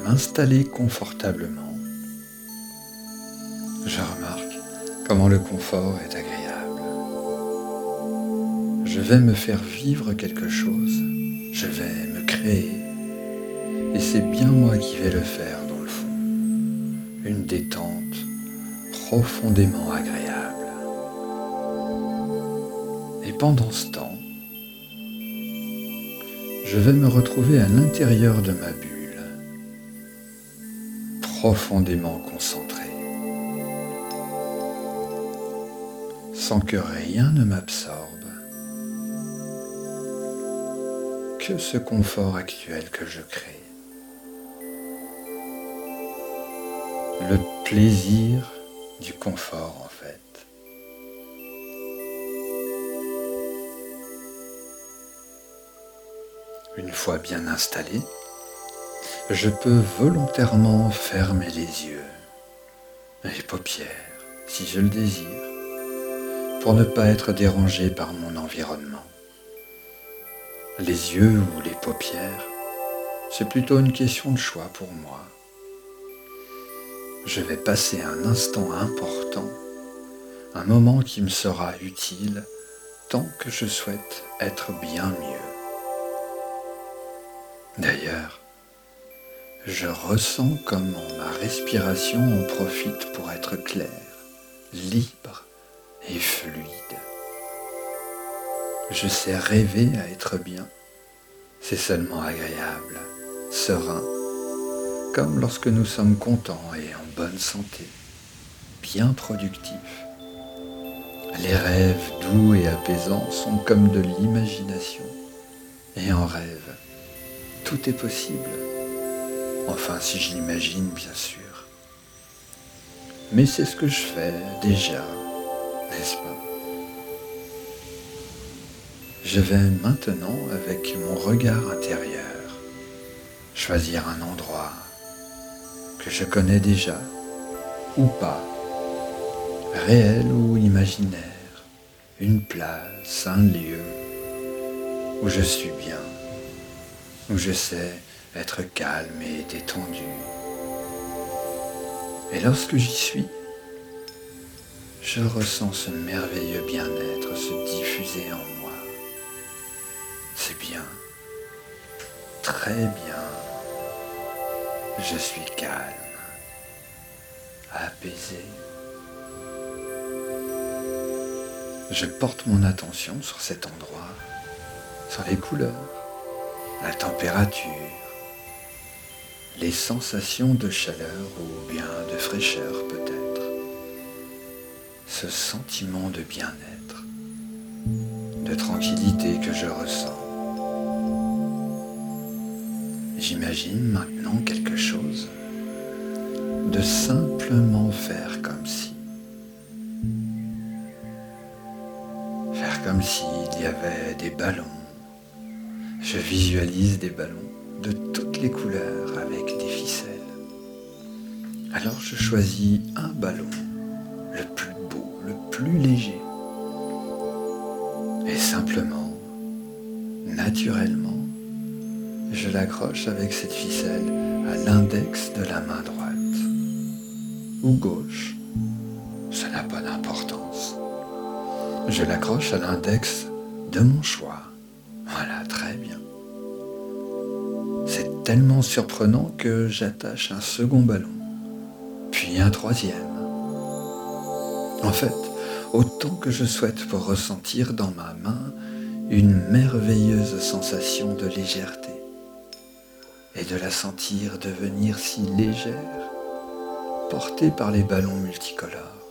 m'installer confortablement, je remarque comment le confort est agréable. Je vais me faire vivre quelque chose, je vais me créer, et c'est bien moi qui vais le faire dans le fond. Une détente profondément agréable. Et pendant ce temps, je vais me retrouver à l'intérieur de ma bulle, profondément concentré, sans que rien ne m'absorbe, que ce confort actuel que je crée. Le plaisir du confort en fait. Une fois bien installé, je peux volontairement fermer les yeux, les paupières, si je le désire, pour ne pas être dérangé par mon environnement. Les yeux ou les paupières, c'est plutôt une question de choix pour moi. Je vais passer un instant important, un moment qui me sera utile tant que je souhaite être bien mieux. D'ailleurs, je ressens comment ma respiration en profite pour être claire, libre et fluide. Je sais rêver à être bien. C'est seulement agréable, serein, comme lorsque nous sommes contents et en bonne santé, bien productifs. Les rêves doux et apaisants sont comme de l'imagination. Et en rêve, tout est possible. Enfin, si je l'imagine, bien sûr. Mais c'est ce que je fais déjà, n'est-ce pas ? Je vais maintenant, avec mon regard intérieur, choisir un endroit que je connais déjà, ou pas, réel ou imaginaire, une place, un lieu, où je suis bien, où je sais être calme et détendu. Et lorsque j'y suis, je ressens ce merveilleux bien-être se diffuser en moi. C'est bien, très bien. Je suis calme, apaisé. Je porte mon attention sur cet endroit, sur les couleurs, la température, les sensations de chaleur ou bien de fraîcheur peut-être. Ce sentiment de bien-être, de tranquillité que je ressens. J'imagine maintenant quelque chose, de simplement faire comme si. Faire comme s'il y avait des ballons. Je visualise des ballons de toutes les couleurs avec des ficelles. Alors je choisis un ballon, le plus beau, le plus léger. Et simplement, naturellement, je l'accroche avec cette ficelle à l'index de la main droite ou gauche. Ça n'a pas d'importance. Je l'accroche à l'index de mon choix. Voilà, très bien. C'est tellement surprenant que j'attache un second ballon, puis un troisième. En fait, autant que je souhaite pour ressentir dans ma main une merveilleuse sensation de légèreté et de la sentir devenir si légère, portée par les ballons multicolores.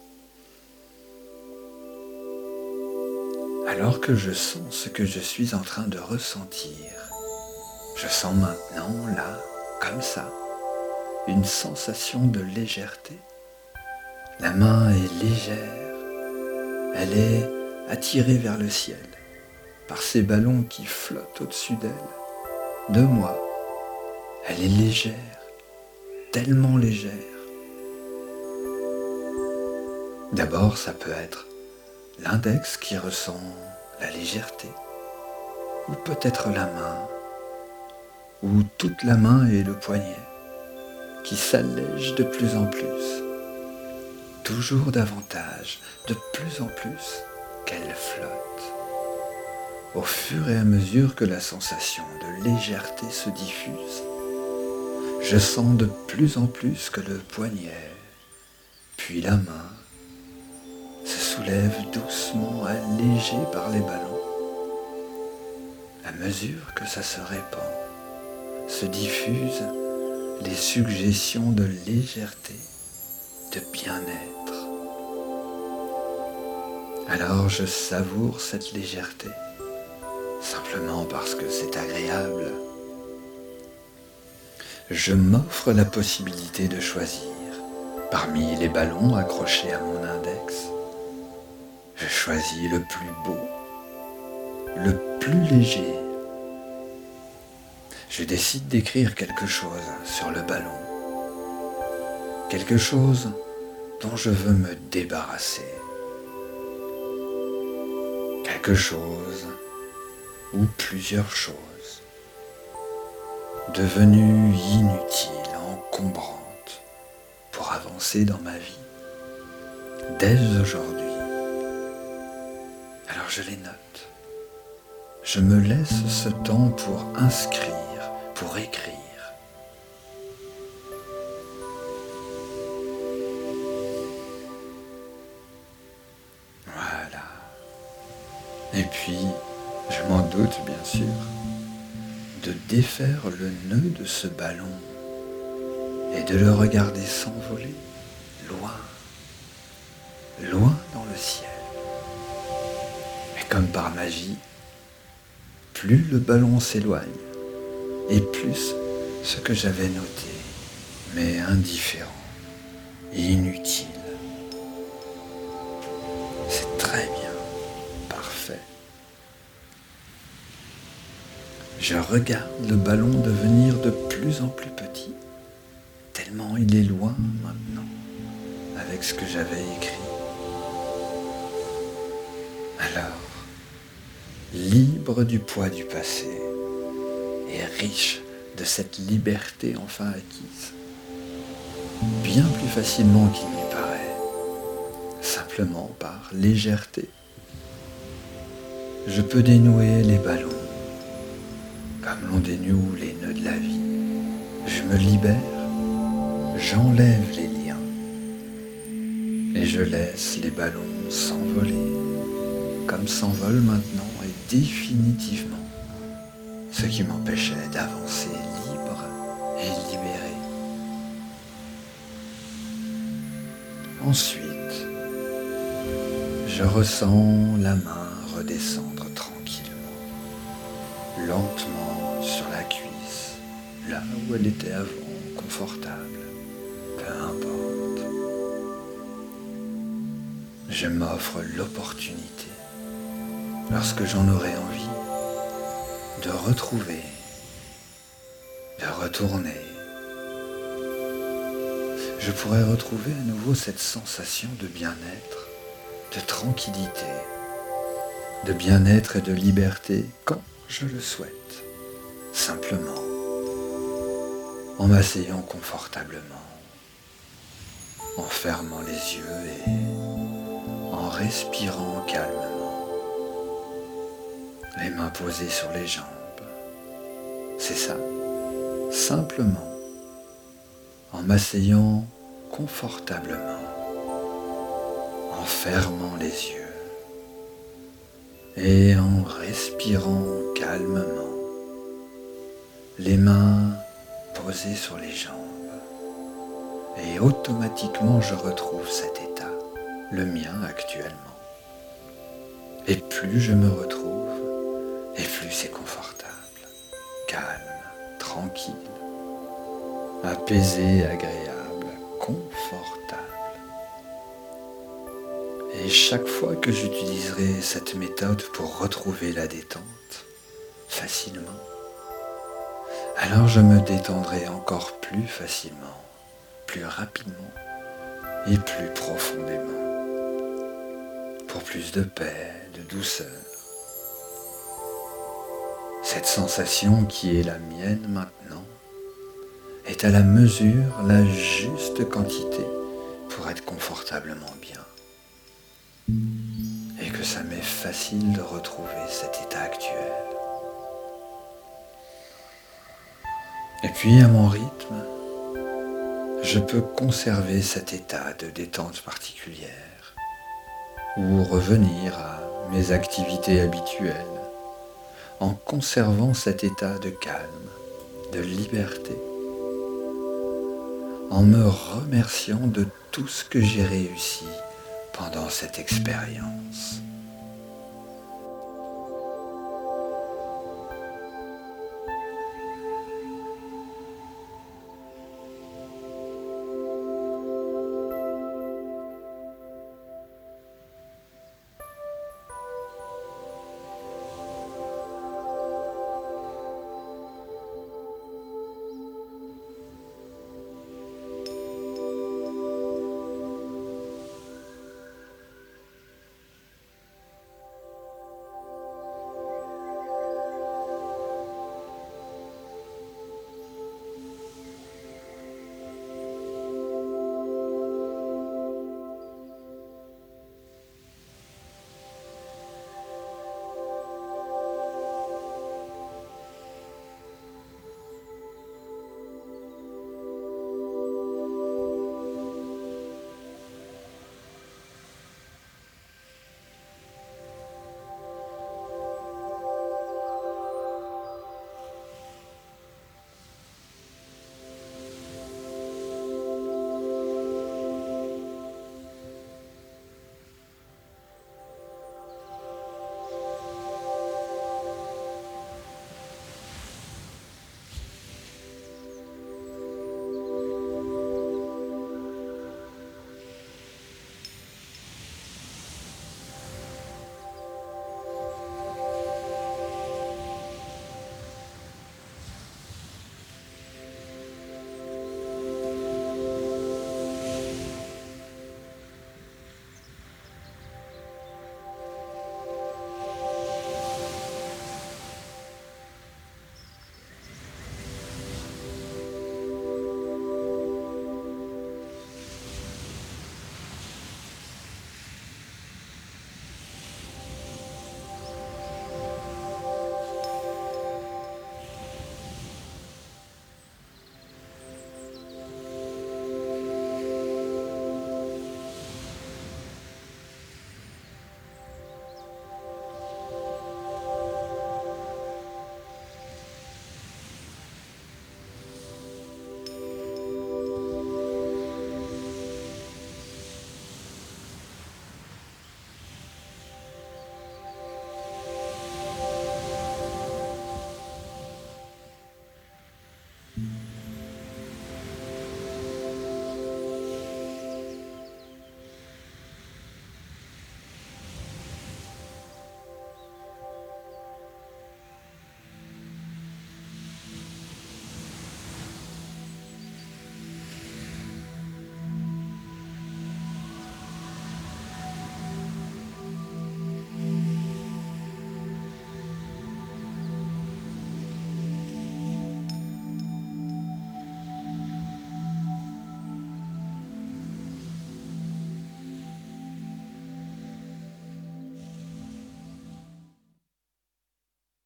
Alors que je sens ce que je suis en train de ressentir, je sens maintenant, là, comme ça, une sensation de légèreté. La main est légère, elle est attirée vers le ciel par ces ballons qui flottent au-dessus d'elle, de moi. Elle est légère, tellement légère. D'abord, ça peut être l'index qui ressent la légèreté, ou peut-être la main, ou toute la main et le poignet. qui s'allège de plus en plus, toujours davantage, de plus en plus, qu'elle flotte. Au fur et à mesure que la sensation de légèreté se diffuse, je sens de plus en plus que le poignet, puis la main, se soulève doucement, allégé par les ballons. À mesure que ça se répand, se diffusent les suggestions de légèreté, de bien-être. Alors je savoure cette légèreté, simplement parce que c'est agréable. Je m'offre la possibilité de choisir parmi les ballons accrochés à mon index. Je choisis le plus beau, le plus léger. Je décide d'écrire quelque chose sur le ballon, quelque chose dont je veux me débarrasser, quelque chose ou plusieurs choses devenues inutiles, encombrantes pour avancer dans ma vie dès aujourd'hui. Alors je les note. Je me laisse ce temps pour inscrire, pour écrire. Voilà. Et puis, je m'en doute bien sûr, de défaire le nœud de ce ballon et de le regarder s'envoler loin, loin dans le ciel. Et comme par magie, plus le ballon s'éloigne, et plus ce que j'avais noté, mais indifférent, inutile. C'est très bien, parfait. Je regarde le ballon devenir de plus en plus petit, tellement il est loin maintenant, avec ce que j'avais écrit. Alors, libre du poids du passé et riche de cette liberté enfin acquise, bien plus facilement qu'il n'y paraît, simplement par légèreté. Je peux dénouer les ballons, comme l'on dénoue les nœuds de la vie. Je me libère, j'enlève les liens, et je laisse les ballons s'envoler, comme s'envole maintenant et définitivement ce qui m'empêchait d'avancer libre et libéré. Ensuite, je ressens la main redescendre tranquillement, lentement sur la cuisse, là où elle était avant, confortable, peu importe. Je m'offre l'opportunité, lorsque j'en aurai envie, de retrouver, de retourner. Je pourrais retrouver à nouveau cette sensation de bien-être, de tranquillité, de bien-être et de liberté quand je le souhaite, simplement en m'asseyant confortablement, en fermant les yeux et en respirant calmement, les mains posées sur les jambes. C'est ça, simplement en m'asseyant confortablement, en fermant les yeux et en respirant calmement, les mains posées sur les jambes. Et automatiquement je retrouve cet état, le mien actuellement. Et plus je me retrouve, et plus c'est confortable, calme, tranquille, apaisé, agréable, confortable. Et chaque fois que j'utiliserai cette méthode pour retrouver la détente, facilement, alors je me détendrai encore plus facilement, plus rapidement et plus profondément, pour plus de paix, de douceur. Cette sensation qui est la mienne maintenant est à la mesure, la juste quantité pour être confortablement bien. Et que ça m'est facile de retrouver cet état actuel. Et puis à mon rythme, je peux conserver cet état de détente particulière ou revenir à mes activités habituelles en conservant cet état de calme, de liberté, en me remerciant de tout ce que j'ai réussi pendant cette expérience.